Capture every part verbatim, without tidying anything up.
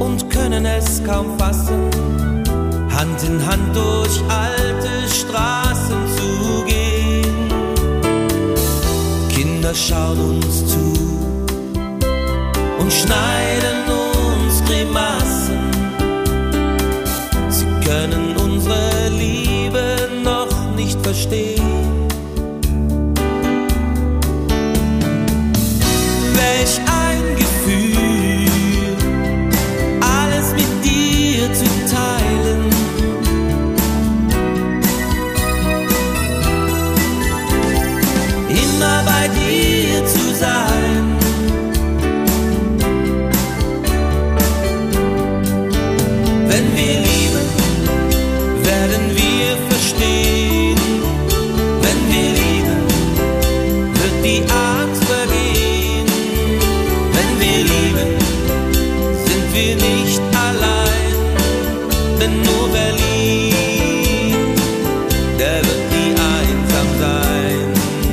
und können es kaum fassen, Hand in Hand durch alte Straßen zu gehen. Kinder schauen uns zu und schneiden uns Grimassen. Sie können unsere Liebe noch nicht verstehen. Welch ein Gefühl, alles mit dir zu teilen. Immer bei dir zu sein. Wenn wir lieben, werden wir verstehen. Wenn wir lieben, wird die Angst vergehen. Wenn wir lieben, sind wir nicht allein. Denn nur wer liebt, der wird nie einsam sein.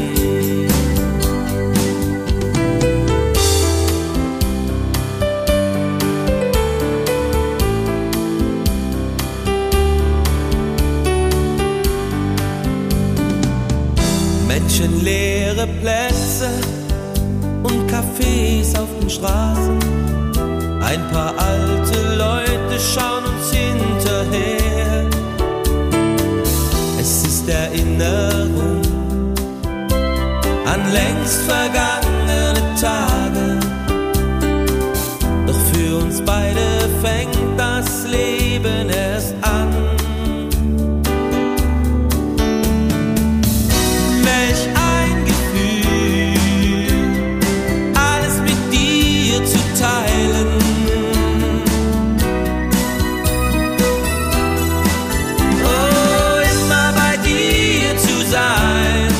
Menschenleere Plätze und Cafés auf den Straßen. Ein paar alte Leute schauen uns hinterher. Es ist Erinnerung an längst vergangene Tage. Doch für uns beide fängt das Leben erst an. Welch ein Gefühl, alles mit dir zu teilen. Oh, immer bei dir zu sein.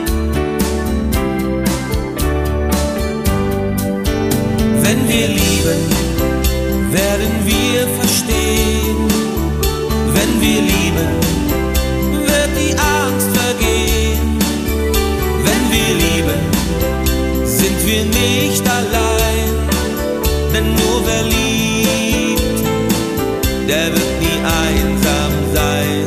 Wenn wir lieben, werden wir verstehen. Wenn wir lieben, wird die Angst vergehen. Wenn wir lieben, sind wir nicht allein. Denn nur wer liebt, der wird nie einsam sein.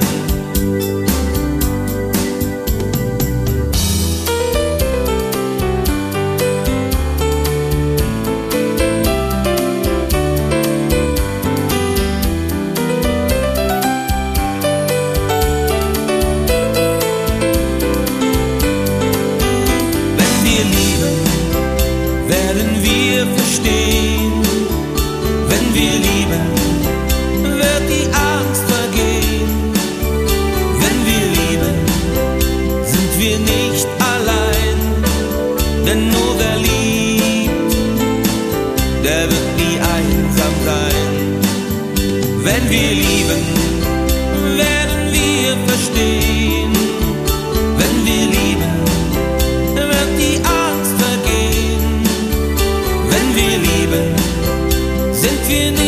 Werden wir verstehen. Wenn wir lieben, wird die Angst vergehen. Wenn wir lieben, sind wir nicht allein. Denn nur wer liebt, der wird nie einsam sein. Wenn wir lieben, werden wir verstehen. Wenn wir lieben, wird die Angst vergehen. Wenn wir lieben, sind wir nicht